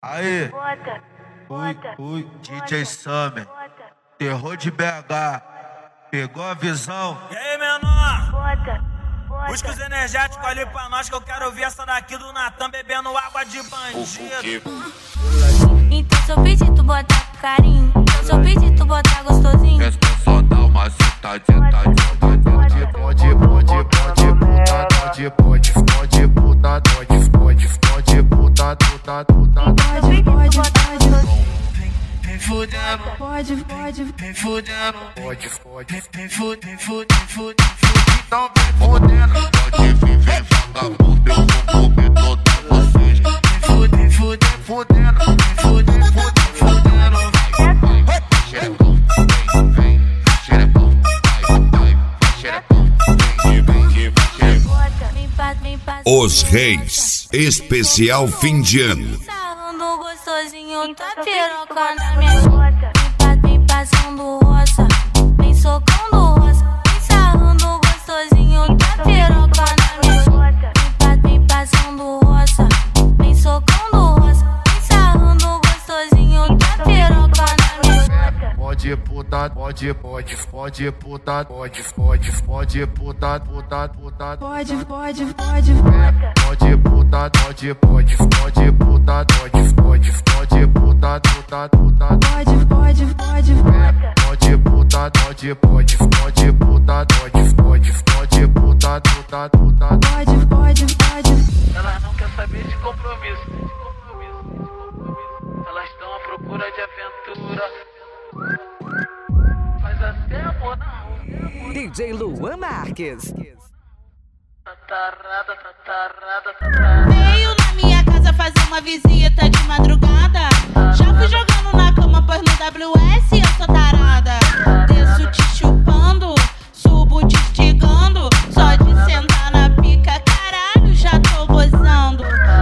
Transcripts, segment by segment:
Aí, ui, DJ Summer, terror de BH, pegou a visão. E aí, menor? Busca os energéticos ali pra nós, que eu quero ouvir essa daqui do Natan bebendo água de bandido. Então se eu pedir tu botar com carinho, então se eu pedir tu botar gostosinho, É só dar uma sentadinha, Vem fudendo, pode, vem fudendo, vem fudendo, então vem fudendo. Pode vir, vem vagabundo, eu vou comer todas vocês. vem fudendo, Vai, xerecão, vem, xerecão, vai, xerecão, vem passando. Os Reis, especial fim de ano. Sarrando gostosinho, tá piroca na minha bota. Vem passando roça, vem socando roça. Vem sarrando gostosinho, tá piroca na minha bota. Vem passando roça, vem socando roça. Vem sarrando gostosinho, tá piroca na minha bota. pode putar, pode putar, Pode. pode putar, Elas não querem saber de compromisso. Elas estão à procura de aventura. Faz até amor na rua. DJ Luan Marques. Tatarada. Veio na minha casa fazer uma visita de madrugada. Já fui jogando na cama, pois no WS eu sou tarada. Desço te chupando, subo te estigando. Só de sentar na pica, caralho, já tô gozando.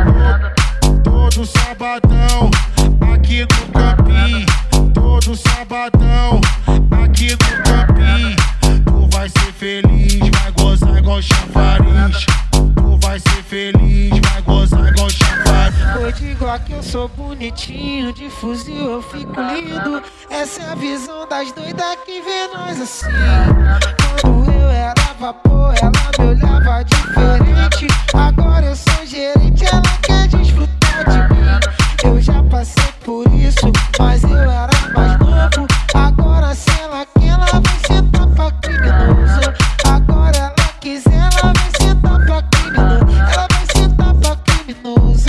Todo sabadão, aqui no campinho. Todo sabadão, aqui no campinho. Tu vai ser feliz, vai gozar igual chafariz. Tu vai ser feliz, vai gozar igual chafariz. Eu digo aqui eu sou bonitinho, de fuzil eu fico lindo. Essa é a visão das doidas que vê nós assim. Quando eu era vapor, ela me olhava diferente. Agora eu sou gerente, ela quer desfrutar de mim. Eu já passei por isso, mas eu era mais novo. Agora se ela quer, ela vai sentar pra criminoso. Agora ela quiser, ela vai sentar pra criminoso. Ela vai sentar pra criminoso.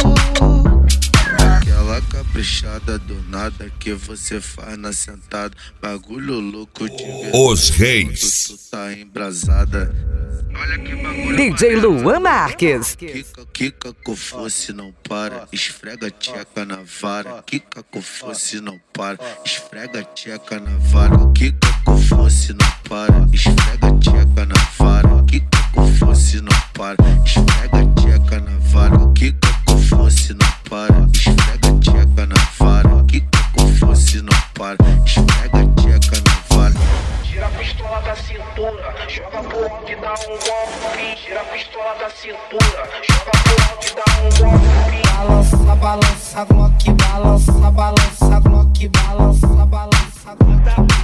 aquela caprichada do nada que você faz na sentada. Bagulho louco de ver. Os Reis. Tu tá embrasada. Olha que bagulho. DJ Luan Marques. Quica com fosse não para, esfrega tcheca na vara. Quica com fosse não para, esfrega tcheca na vara. Quica com fosse não para, esfrega tcheca na vara. Quica com fosse não para, esfrega tcheca na vara. Quica com fosse não para, esfrega tcheca na vara. Quica com fosse não para, esfrega tcheca na vara. Tira a pistola da cintura, joga pro alto e dá um golpe. Tira a pistola da cintura, joga pro alto e dá um golpe. Balança, balança, Glock, balança, balança, Glock, balança, balança, Glock.